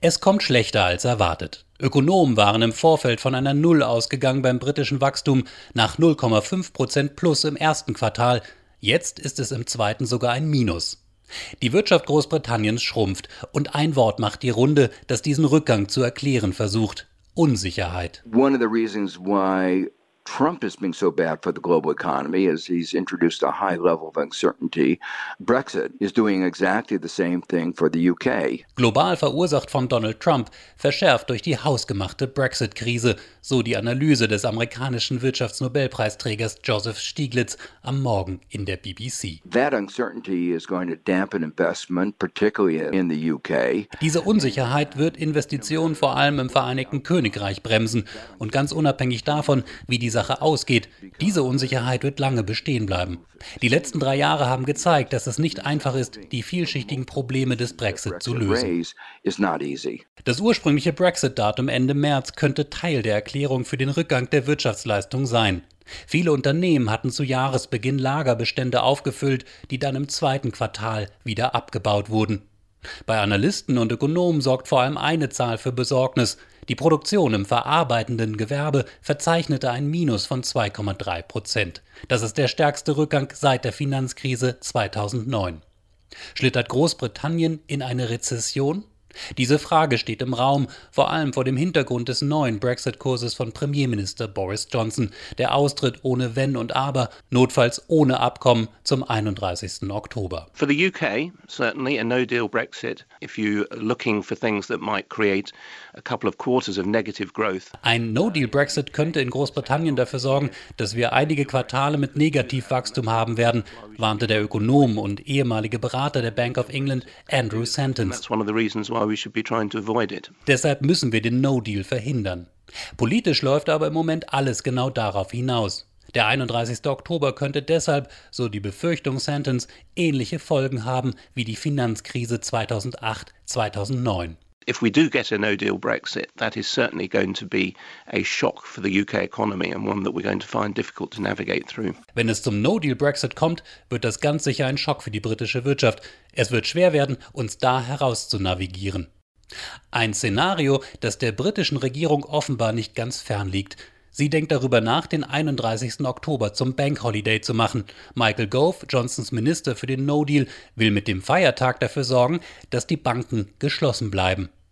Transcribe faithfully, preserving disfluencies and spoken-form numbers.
Es kommt schlechter als erwartet. Ökonomen waren im Vorfeld von einer Null ausgegangen beim britischen Wachstum nach null Komma fünf Prozent plus im ersten Quartal. Jetzt ist es im zweiten sogar ein Minus. Die Wirtschaft Großbritanniens schrumpft und ein Wort macht die Runde, das diesen Rückgang zu erklären versucht: Unsicherheit. One of the reasons why Trump has been so bad for the global economy is he's introduced a high level of uncertainty. Brexit is doing exactly the same thing for the U K. Global verursacht von Donald Trump, verschärft durch die hausgemachte Brexit-Krise, so die Analyse des amerikanischen Wirtschaftsnobelpreisträgers Joseph Stiglitz am Morgen in der B B C. That uncertainty is going to dampen investment, particularly in the U K. Diese Unsicherheit wird Investitionen vor allem im Vereinigten Königreich bremsen und ganz unabhängig davon, wie die Sache ausgeht, diese Unsicherheit wird lange bestehen bleiben. Die letzten drei Jahre haben gezeigt, dass es nicht einfach ist, die vielschichtigen Probleme des Brexit zu lösen. Das ursprüngliche Brexit-Datum Ende März könnte Teil der Erklärung für den Rückgang der Wirtschaftsleistung sein. Viele Unternehmen hatten zu Jahresbeginn Lagerbestände aufgefüllt, die dann im zweiten Quartal wieder abgebaut wurden. Bei Analysten und Ökonomen sorgt vor allem eine Zahl für Besorgnis. Die Produktion im verarbeitenden Gewerbe verzeichnete ein Minus von zwei Komma drei Prozent. Das ist der stärkste Rückgang seit der Finanzkrise zweitausendneun. Schlittert Großbritannien in eine Rezession? Diese Frage steht im Raum, vor allem vor dem Hintergrund des neuen Brexit-Kurses von Premierminister Boris Johnson, der austritt ohne Wenn und Aber, notfalls ohne Abkommen zum einunddreißigsten Oktober. For the U K, certainly a no-deal Brexit, if you're looking for things that might create a couple of quarters of negative growth. Ein No-Deal-Brexit könnte in Großbritannien dafür sorgen, dass wir einige Quartale mit Negativwachstum haben werden, warnte der Ökonom und ehemalige Berater der Bank of England Andrew Sentence. That's one of the reasons why we should be trying to avoid it. Deshalb müssen wir den No-Deal verhindern. Politisch läuft aber im Moment alles genau darauf hinaus. Der einunddreißigste Oktober könnte deshalb, so die Befürchtung Sentence, ähnliche Folgen haben wie die Finanzkrise zweitausendacht zweitausendneun. If we do get a no-deal Brexit, that is certainly going to be a shock for the U K economy and one that we're going to find difficult to navigate through. Wenn es zum No-Deal-Brexit kommt, wird das ganz sicher ein Schock für die britische Wirtschaft. Es wird schwer werden, uns da heraus zu navigieren. Ein Szenario, das der britischen Regierung offenbar nicht ganz fern liegt. Sie denkt darüber nach, den einunddreißigsten Oktober zum Bank Holiday zu machen. Michael Gove, Johnsons Minister für den No-Deal, will mit dem Feiertag dafür sorgen, dass die Banken geschlossen bleiben.